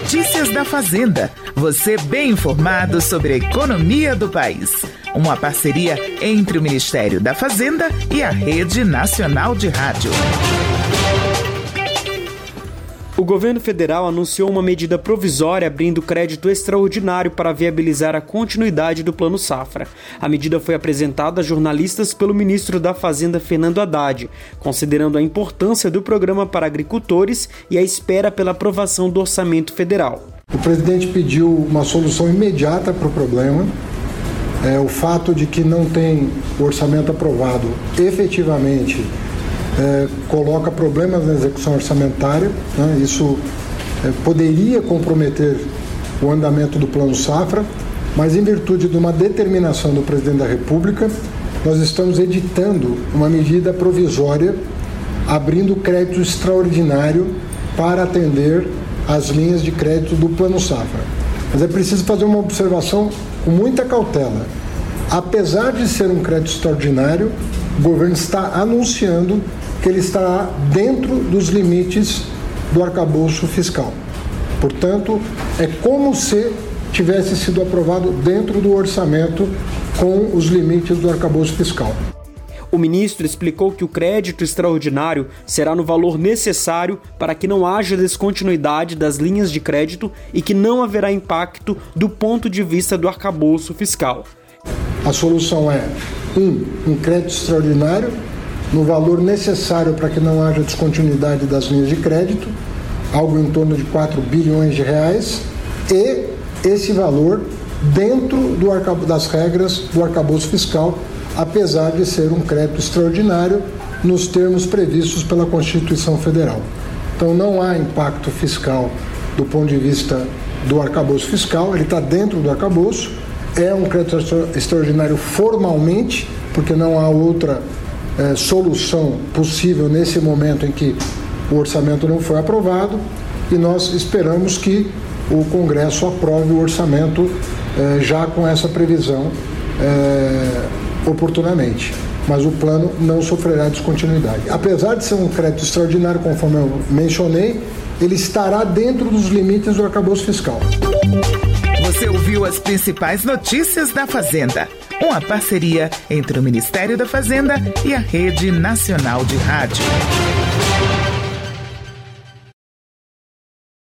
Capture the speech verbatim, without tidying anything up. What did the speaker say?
Notícias da Fazenda. Você bem informado sobre a economia do país. Uma parceria entre o Ministério da Fazenda e a Rede Nacional de Rádio. O governo federal anunciou uma medida provisória abrindo crédito extraordinário para viabilizar a continuidade do Plano Safra. A medida foi apresentada a jornalistas pelo ministro da Fazenda, Fernando Haddad, considerando a importância do programa para agricultores e a espera pela aprovação do orçamento federal. O presidente pediu uma solução imediata para o problema. É, o fato de que não tem orçamento aprovado efetivamente É, coloca problemas na execução orçamentária, né? Isso é, poderia comprometer o andamento do Plano Safra, mas em virtude de uma determinação do presidente da República, nós estamos editando uma medida provisória abrindo crédito extraordinário para atender as linhas de crédito do Plano Safra. Mas é preciso fazer uma observação com muita cautela. Apesar de ser um crédito extraordinário, o governo está anunciando que ele estará dentro dos limites do arcabouço fiscal. Portanto, é como se tivesse sido aprovado dentro do orçamento com os limites do arcabouço fiscal. O ministro explicou que o crédito extraordinário será no valor necessário para que não haja descontinuidade das linhas de crédito e que não haverá impacto do ponto de vista do arcabouço fiscal. A solução é, um, um crédito extraordinário no valor necessário para que não haja descontinuidade das linhas de crédito, algo em torno de quatro bilhões de reais, e esse valor dentro do arcab- das regras do arcabouço fiscal, apesar de ser um crédito extraordinário nos termos previstos pela Constituição Federal. Então não há impacto fiscal do ponto de vista do arcabouço fiscal, ele está dentro do arcabouço, é um crédito extraordinário formalmente, porque não há outra É, solução possível nesse momento em que o orçamento não foi aprovado, e nós esperamos que o Congresso aprove o orçamento é, já com essa previsão é, oportunamente. Mas o plano não sofrerá descontinuidade. Apesar de ser um crédito extraordinário, conforme eu mencionei, ele estará dentro dos limites do arcabouço fiscal. Você ouviu as principais notícias da Fazenda. Uma parceria entre o Ministério da Fazenda e a Rede Nacional de Rádio.